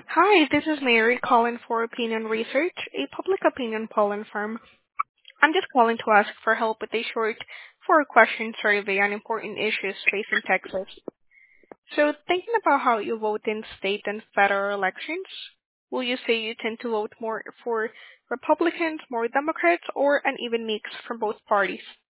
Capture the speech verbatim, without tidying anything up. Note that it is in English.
Hi, this is Mary calling for Opinion Research, a public opinion polling firm. I'm just calling to ask for help with a short four-question survey on important issues facing Texas. So, thinking about how you vote in state and federal elections, will you say you tend to vote more for Republicans, more Democrats, or an even mix from both parties?